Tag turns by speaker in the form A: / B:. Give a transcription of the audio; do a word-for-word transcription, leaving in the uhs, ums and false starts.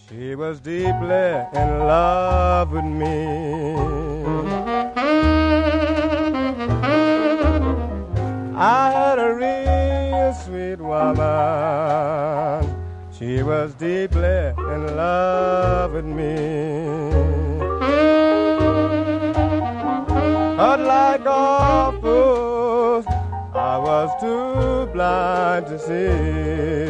A: She was deeply in love with me. I had a real sweet woman. She was deeply in love with me. But like all fools, I was too blind to see